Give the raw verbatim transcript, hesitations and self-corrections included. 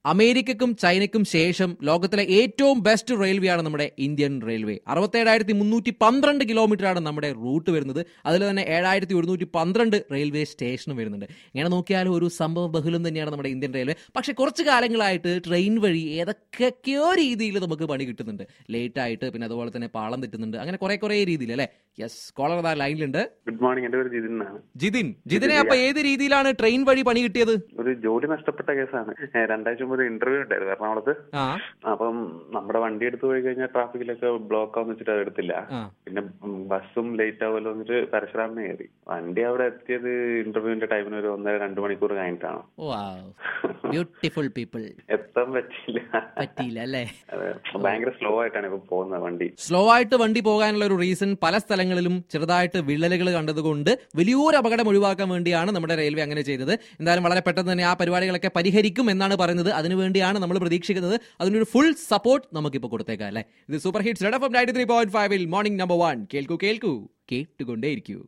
അമേരിക്കക്കും ചൈനയ്ക്കും ശേഷം ലോകത്തിലെ ഏറ്റവും ബെസ്റ്റ് റെയിൽവേ ആണ് നമ്മുടെ ഇന്ത്യൻ റെയിൽവേ. അറുപത്തേഴായിരത്തി മുന്നൂറ്റി പന്ത്രണ്ട് കിലോമീറ്റർ ആണ് നമ്മുടെ റൂട്ട് വരുന്നത്. അതിൽ തന്നെ ഏഴായിരത്തി ഒരുന്നൂറ്റി പന്ത്രണ്ട് റെയിൽവേ സ്റ്റേഷനും വരുന്നുണ്ട്. ഇങ്ങനെ നോക്കിയാൽ ഒരു സംഭവ ബഹുലം തന്നെയാണ് നമ്മുടെ ഇന്ത്യൻ റെയിൽവേ. പക്ഷെ കുറച്ച് കാലങ്ങളായിട്ട് ട്രെയിൻ വഴി ഏതൊക്കെയോ രീതിയിൽ നമുക്ക് പണി കിട്ടുന്നുണ്ട്. ലേറ്റ് ആയിട്ട്, പിന്നെ അതുപോലെ തന്നെ പാളം തെറ്റുന്നുണ്ട്, അങ്ങനെ കുറെ കുറെ രീതിയിൽ അല്ലേ. യെസ്, കോളർ അതാ ലൈനിലുണ്ട്. ഗുഡ് മോർണിംഗ്, എന്റെ പേര് ജിതിൻ എന്നാണ്. ജിതിൻ ജിതിനെ അപ്പൊ ഏത് രീതിയിലാണ് ട്രെയിൻ വഴി പണി കിട്ടിയത്? ഒരു ജോലി നഷ്ടപ്പെട്ട കേസാണ്. രണ്ടാഴ്ച മുമ്പ് ഒരു ഇന്റർവ്യൂ ഉണ്ടായിരുന്നു എറണാകുളത്ത്. അപ്പം നമ്മുടെ വണ്ടി എടുത്തു പോയി കഴിഞ്ഞാൽ ട്രാഫിക്കിലൊക്കെ ബ്ലോക്ക് ആവുന്ന വെച്ചിട്ട് അത് എടുത്തില്ല. പിന്നെ ബസ്സും ലേറ്റ് ആവുമല്ലോ എന്നിട്ട് പരശുരാമിന് കയറി. വണ്ടി അവിടെ എത്തിയത് ഇന്റർവ്യൂവിന്റെ ടൈമിന് ഒരു ഒന്നര രണ്ട് മണിക്കൂർ കഴിഞ്ഞിട്ടാണ്. Beautiful people. എത്താൻ പറ്റില്ല പറ്റിയില്ല അല്ലേ? ഭയങ്കര സ്ലോ ആയിട്ടാണ് ഇപ്പൊ പോകുന്നത് വണ്ടി. സ്ലോ ആയിട്ട് വണ്ടി പോകാനുള്ള ഒരു റീസൺ പല സ്ഥലങ്ങളിലും ചെറുതായിട്ട് വിള്ളലുകൾ കണ്ടതുകൊണ്ട് വലിയൊരു അപകടം ഒഴിവാക്കാൻ വേണ്ടിയാണ് നമ്മുടെ റെയിൽവേ അങ്ങനെ ചെയ്തത്. എന്തായാലും വളരെ പെട്ടെന്ന് തന്നെ ആ പരിപാടികളൊക്കെ പരിഹരിക്കും എന്നാണ് പറയുന്നത്. അതിനുവേണ്ടിയാണ് നമ്മൾ പ്രതീക്ഷിക്കുന്നത്. അതിനൊരു ഫുൾ സപ്പോർട്ട് നമുക്കിപ്പോൾ കൊടുത്തേക്കാം അല്ലേ. ഇത് super hits red F M ninety three point ഫൈവിൽ മോർണിംഗ് നമ്പർ വൺ. കേൾക്കൂ കേൾക്കൂ കേട്ടുകൊണ്ടേയിരിക്കൂ.